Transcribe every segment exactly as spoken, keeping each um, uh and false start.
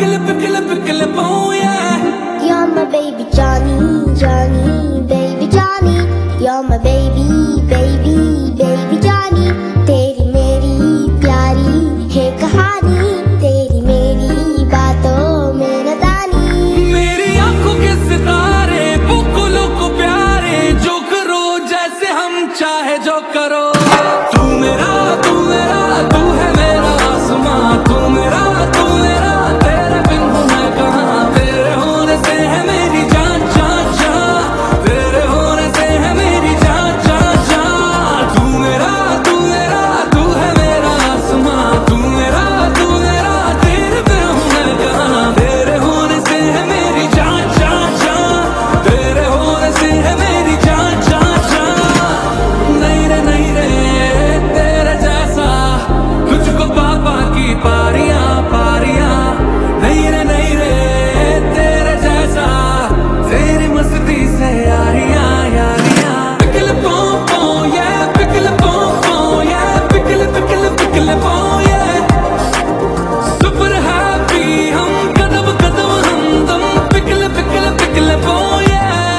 pickle, pickle, pickle, oh yeah. You're my baby Johnny, Johnny, baby Johnny. You're my baby, baby, baby Johnny. तेरी मेरी प्यारी है कहानी, तेरी मेरी बातों में न दानी। मेरी आंखों के सितारे बुकुलों को प्यारे, जो करो जैसे हम चाहे जो करो। तू मेरा तू मेरा तू है मेरा आसमां, तू मेरा तू मेरा तेरे बिन हूँ मैं कहाँ। तेरे होने से है मेरी जान जान जान, तेरे होने से है मेरी जान जान जान। तू मेरा तू मेरा तू है मेरा आसमां, तू मेरा तू मेरा तेरे बिन हूँ मैं कहाँ। तेरे होने से है मेरी जान जान जान, तेरे होने से है मेरी जान जान जान। नहीं रे नहीं रे तेरे जैसा तुझको पापा की पारियां पारियां। नहीं रे नहीं रे तेरे जैसा तेरी मस्ती से यारियां यारियां। पिकल पो पो ये पिकल पो पो ये पिकल पिकल पिकल पो ये। सुपर हैप्पी हम कदम कदम हमदम पिकल पिकल पिकल पो ये।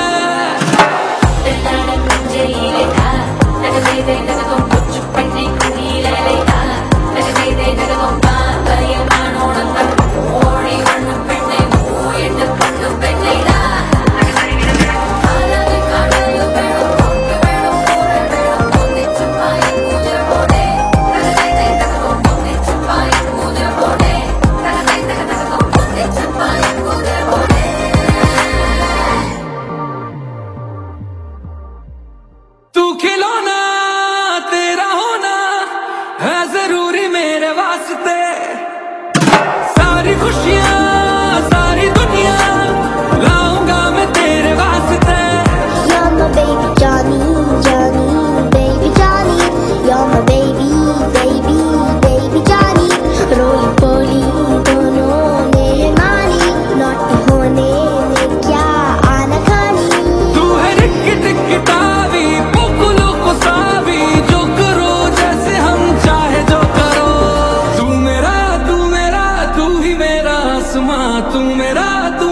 तू खिलौना तेरा होना है जरूरी मेरे वास्ते। सारी खुशियाँ सारी दुनिया लाऊंगा मैं तेरे वास्ते। You're my baby Johnny, Johnny, baby Johnny. You're my baby, baby, baby Johnny. रोई पोली दोनों ने मानी, नौटी होने में क्या आना खानी। तू है रिक्की टिक्की तावी बुकुलों को सावी, जो करो जैसे हम चाहे जो करो। तू मेरा तू मेरा तू ही मेरा आसमां, तू मेरा तू